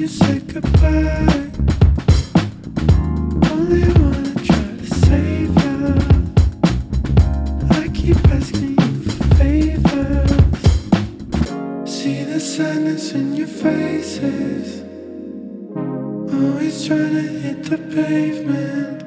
you say goodbye. Only wanna try to save you. I keep asking you for favors. See the sadness in your faces. Always trying to hit the pavement.